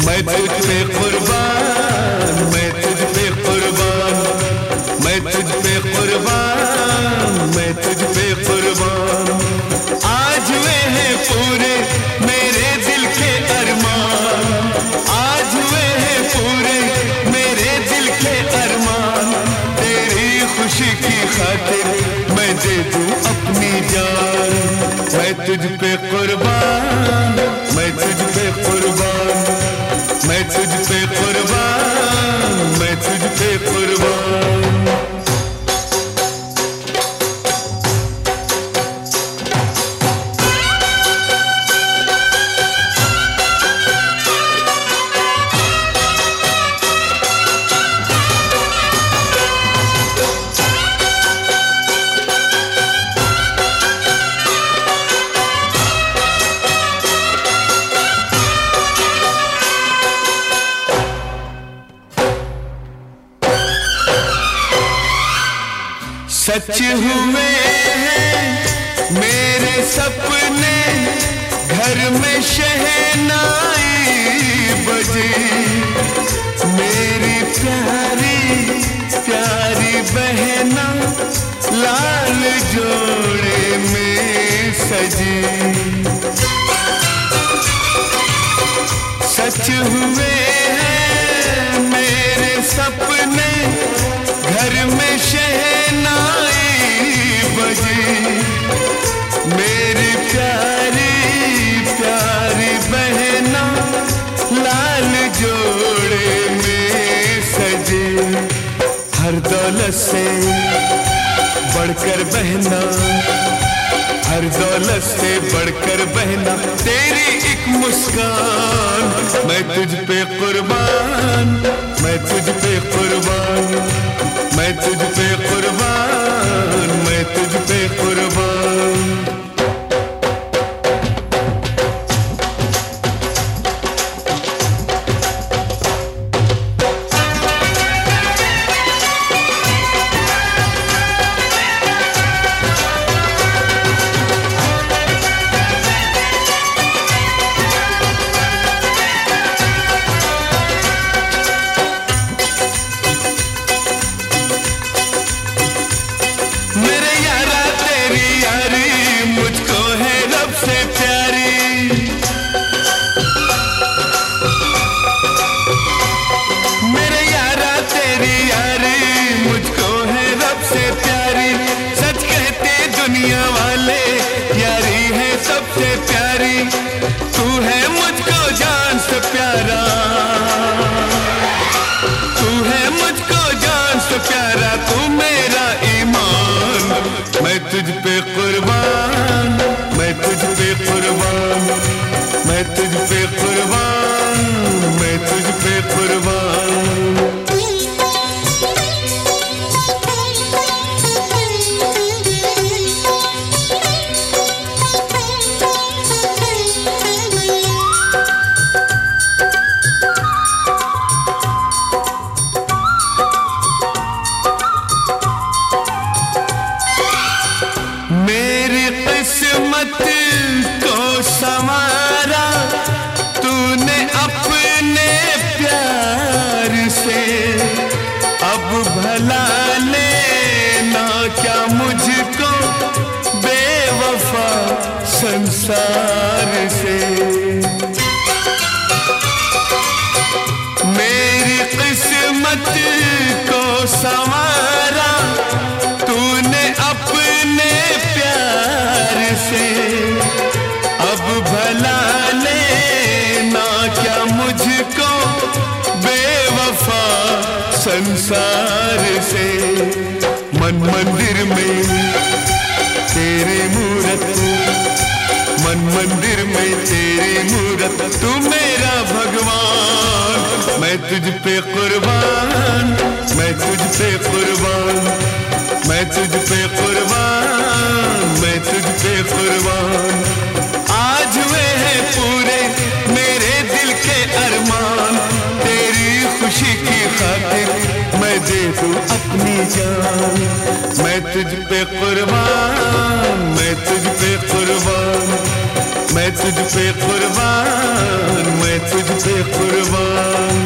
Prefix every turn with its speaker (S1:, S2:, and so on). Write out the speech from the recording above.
S1: मैं तुझ पे कुर्बान, मैं तुझ पे कुर्बान, मैं तुझ पे कुर्बान, मैं तुझ पे कुर्बान। आज वे हैं पूरे मेरे दिल के अरमान, आज वे हैं पूरे मेरे दिल के अरमान। तेरी खुशी की खातिर मैं दे दूं अपनी जान। मैं तुझ पे कुर्बान, मैं तुझ पे कुर्बान, मैं तुझ पे कुर्बान, मैं तुझ पे कुर्बान। सच हुए हैं मेरे सपने, घर में शहनाई बजे। मेरी प्यारी प्यारी बहना लाल जोड़े में सजी। सच हुए हैं मेरे सपने, घर में शहनाई बजी। मेरी प्यारी प्यारी बहना लाल जोड़े में सजे। हर दौलत से बढ़कर बहना, हर दौलत से बढ़कर बहना तेरी एक मुस्कान। मैं तुझ पे कुर्बान, मैं तुझ पे कुर्बान, मैं तुझ पे कुर्बान, मैं तुझ पे कुर्बान। दुनिया वाले यारी है सबसे प्यारी, तू है मुझको जान से प्यारा, तू है मुझको जान से प्यारा, तू मेरा ईमान। मैं तुझ पे कुर्बान, मैं तुझ पे कुर्बान, मैं तुझ पे कुर्बान, मैं तुझ पे कुर्बान। मेरी किस्मत को संवारा तूने अपने प्यार से, अब भला लेना क्या मुझको बेवफा संसार से। मेरी किस्मत को संवारा तूने अपने प्यार से, अब भला लेना क्या मुझको बेवफा संसार से। मन मंदिर में तेरी मूरत, मन मंदिर में तेरी मूरत, तू मेरा भगवान। मैं तुझ पे कुर्बान, मैं तुझ पे कुर्बान, मैं तुझ पे कुर्बान, मैं तुझ पे कुर्बान। आज वे हैं पूरे मेरे दिल के अरमान, तेरी खुशी की खातिर मैं दे दूं अपनी जान। मैं तुझ पे कुर्बान, मैं तुझ पे कुर्बान, मैं तुझ पे कुर्बान, मैं तुझ पे कुर्बान।